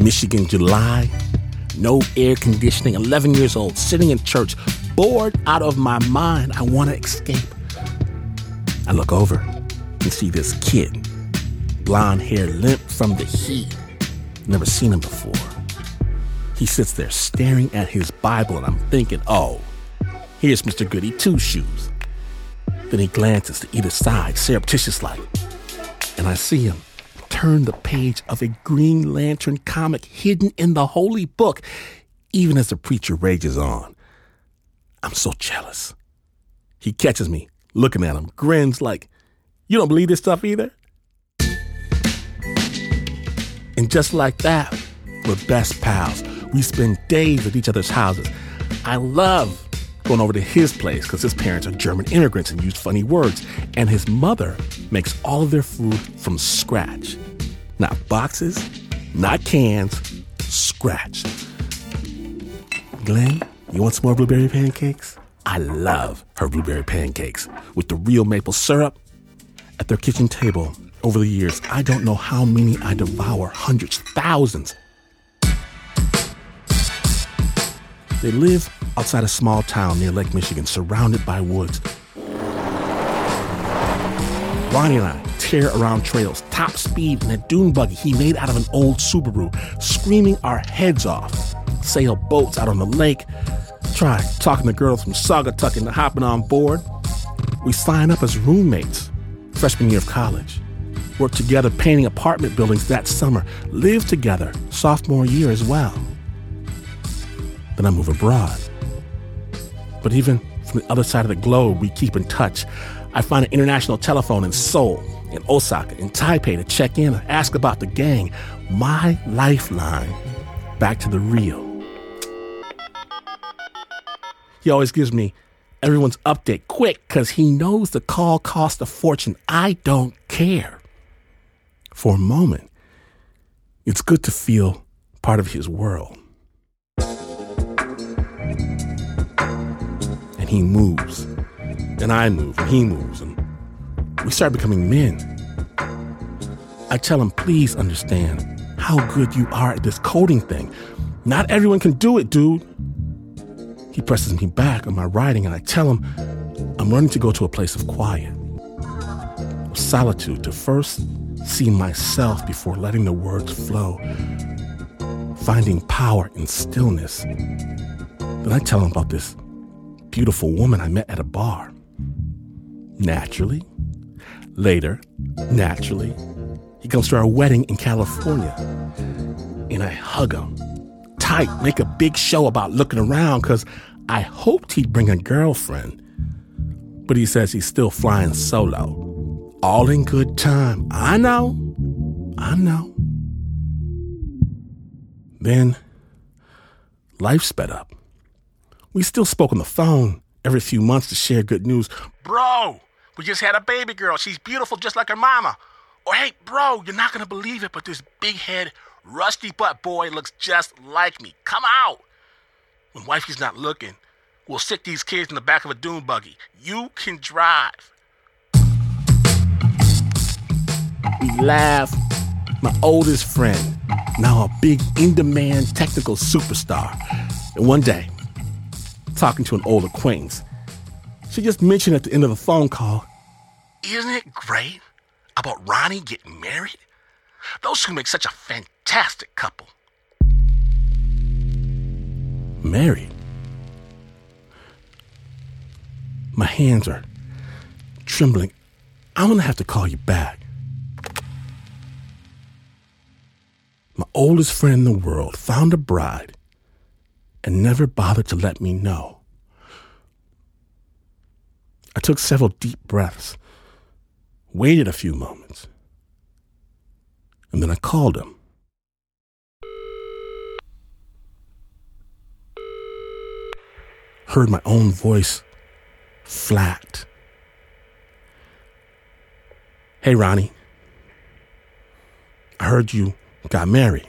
Michigan, July. No air conditioning, 11 years old, sitting in church, bored out of my mind. I want to escape. I look over and see this kid, blonde hair, limp from the heat. Never seen him before. He sits there staring at his Bible, and I'm thinking, oh, here's Mr. Goody Two-Shoes. Then he glances to either side, surreptitious-like, and I see him turn the page of a Green Lantern comic hidden in the holy book, even as the preacher rages on. I'm so jealous. He catches me, looking at him, grins like, you don't believe this stuff either? And just like that, we're best pals. We spend days at each other's houses. I love going over to his place because his parents are German immigrants and use funny words. And his mother makes all of their food from scratch. Not boxes, not cans, scratch. Glenn, you want some more blueberry pancakes? I love her blueberry pancakes with the real maple syrup. At their kitchen table, over the years, I don't know how many I devour, hundreds, thousands. They live outside a small town near Lake Michigan, surrounded by woods. Ronnie and I tear around trails, top speed in a dune buggy he made out of an old Subaru, screaming our heads off. Sail boats out on the lake. Try talking to girls from Saugatuck into hopping on board. We sign up as roommates, freshman year of college. Work together painting apartment buildings that summer. Live together sophomore year as well. Then I move abroad. But even from the other side of the globe, we keep in touch. I find an international telephone in Seoul, in Osaka, in Taipei to check in and ask about the gang. My lifeline back to the real. He always gives me everyone's update quick because he knows the call costs a fortune. I don't care. For a moment, it's good to feel part of his world. And he moves, and I move, and he moves, and we start becoming men. I tell him, please understand how good you are at this coding thing. Not everyone can do it, dude. He presses me back on my writing, and I tell him I'm running to go to a place of quiet, of solitude, to first see myself before letting the words flow, finding power in stillness. Then I tell him about this beautiful woman I met at a bar. Naturally. Later, naturally, he comes to our wedding in California, and I hug him tight, make a big show about looking around because I hoped he'd bring a girlfriend. But he says he's still flying solo. All in good time. I know. Then, life sped up. We still spoke on the phone every few months to share good news. Bro, we just had a baby girl. She's beautiful just like her mama. Or, hey, bro, you're not going to believe it, but this big head, rusty butt boy looks just like me. Come out. When wifey's not looking, we'll stick these kids in the back of a dune buggy. You can drive. We laugh. My oldest friend, now a big in-demand technical superstar. And one day, talking to an old acquaintance, she just mentioned at the end of the phone call, isn't it great about Ronnie getting married? Those two make such a fantastic couple. Married? My hands are trembling. I'm going to have to call you back. My oldest friend in the world found a bride and never bothered to let me know. I took several deep breaths, waited a few moments, and then I called him. Heard my own voice flat. Hey, Ronnie. I heard you got married.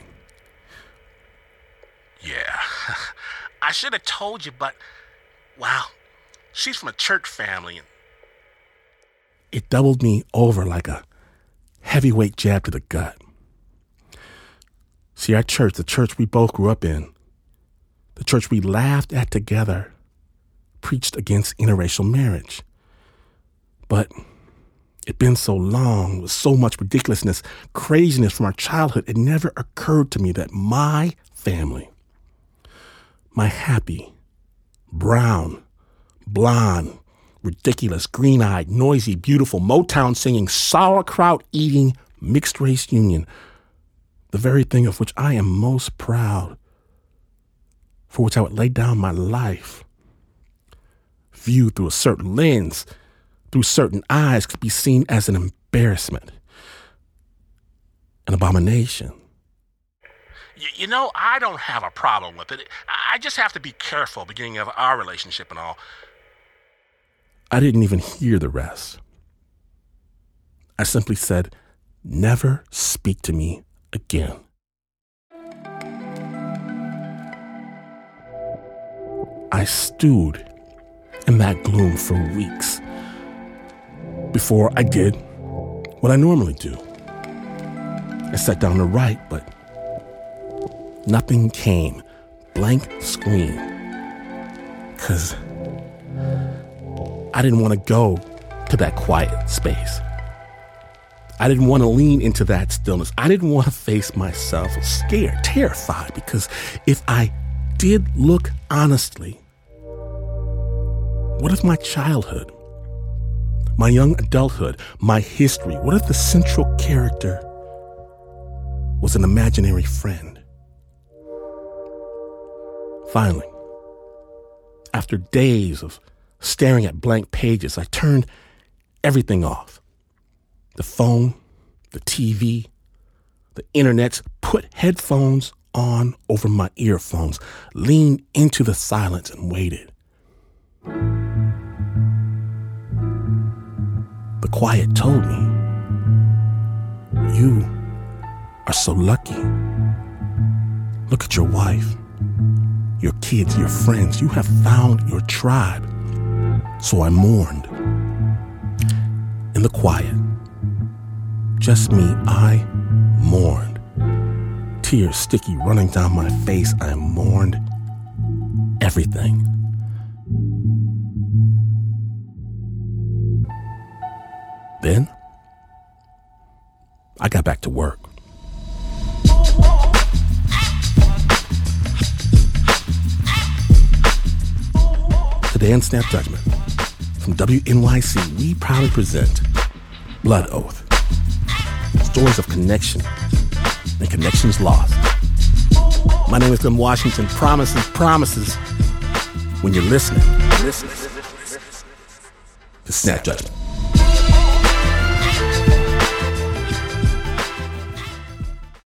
Yeah. I should have told you, but, wow, she's from a church family. It doubled me over like a heavyweight jab to the gut. See, our church, the church we both grew up in, the church we laughed at together, preached against interracial marriage. But it'd been so long, with so much ridiculousness, craziness from our childhood, it never occurred to me that my family, my happy, brown, blonde, ridiculous, green-eyed, noisy, beautiful, Motown-singing, sauerkraut-eating, mixed-race union, the very thing of which I am most proud, for which I would lay down my life, viewed through a certain lens, through certain eyes, could be seen as an embarrassment, an abomination. You know, I don't have a problem with it. I just have to be careful beginning of our relationship and all. I didn't even hear the rest. I simply said, never speak to me again. I stewed in that gloom for weeks before I did what I normally do. I sat down to write, but nothing came. Blank screen. 'Cause I didn't want to go to that quiet space. I didn't want to lean into that stillness. I didn't want to face myself. I was scared, terrified, because if I did look honestly, what if my childhood, my young adulthood, my history, what if the central character was an imaginary friend? Finally, after days of staring at blank pages, I turned everything off. The phone, the TV, the internet, put headphones on over my earphones, leaned into the silence and waited. The quiet told me, you are so lucky. Look at your wife, your kids, your friends. You have found your tribe. So I mourned. In the quiet, just me, I mourned. Tears sticky running down my face. I mourned everything. Then, I got back to work. Today on Snap Judgment, from WNYC, we proudly present Blood Oath. Stories of connection and connections lost. My name is Glenn Washington. Promises. When you're listening to Snap Judgment.